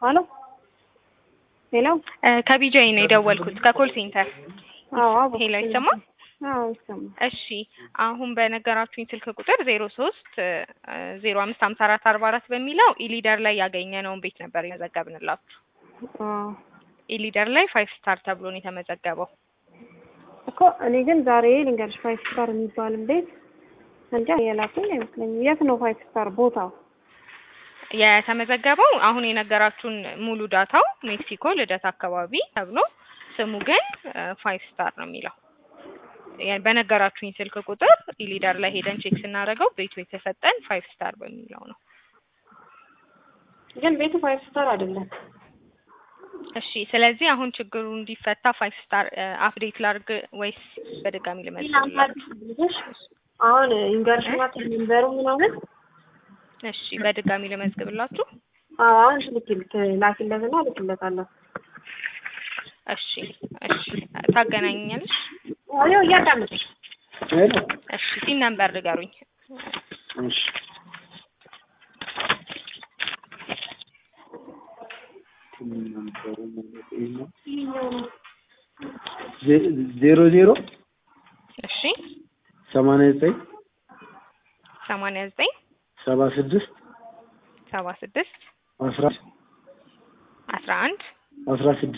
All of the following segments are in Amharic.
ሄሎ ሄሎ ከቢጃይ ነው የደወልኩት ከኮል ሴንተር። አዎ ሄሎ ይሰማል? አዎ ይሰማል። እሺ አሁን በነገራችሁኝ ስልክ ቁጥር 03 05 54 44 በሚለው ኢሊደር ላይ ያገኘነውን ቤት ነበር የመዘገብንላችሁ። ኢሊደር ላይ 5 ስታር ተብሎ ነው የተመዘገበው እኮ። እኔ ግን ዛሬ ልንገርሽ 5 ስታር የሚባል ቤት እንጃ የላኩኝ አይመስለኝም። የት ነው 5 ስታር ቦታው የተመዘገበው? አሁን የነገራችሁን ሙሉ ዳታው ሜክሲኮ ልደታ አካባቢ ተብሎ ስሙ ግን 5 ስታር ነው የሚለው። በነገራችሁኝ ስልክ ቁጥር ኢሊደር ላይ ሄደን ቼክ ስናደርገው ቤቱ የተሰጠን 5 ስታር በሚለው ነው። ግን ቤቱ 5 ስታር አይደለም። እሺ ስለዚህ አሁን ችግሩ እንዲፈታ 5 ስታር አፕዴት ላድርግ ወይስ በድጋሚ ልመዝግብላችሁ? አሁን ኢንገርሽማ ተንበሩ ምናምን እሺ በድጋሚ ልመዝግብላችሁ። አሁን ልክ ላኪለትና ልክለታለሁ። እሺ እሺ ታገናኛለሽ? አዎ እያዳመጥሽ። እሺ ሲን ነምበር ንገሩኝ። እሺ 00 እሺ 89 89 76 76 11 11 16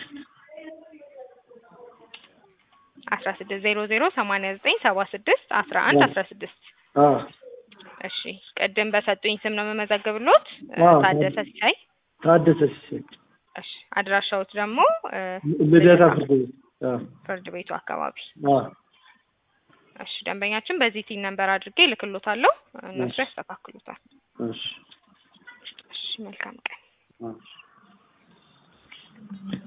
00 89 76 11 16 አዎ እሺ ቀደም በሰጡኝ ስም ነው መመዘግብሎት ታደሰ ሲሳይ። ታደሰ ሲሳይ። እሺ አድራሻውት ደግሞ ልደታ ፍርድ ቤት። ፍርድ ቤቱ አካባቢ። አዎ እሺ ደንበኛችን በዚህ ቲን ነምበር አድርጌ ልክሎታለሁ፣ እነሱ ያስተካክሉታል። እሺ እሺ መልካም ቀን።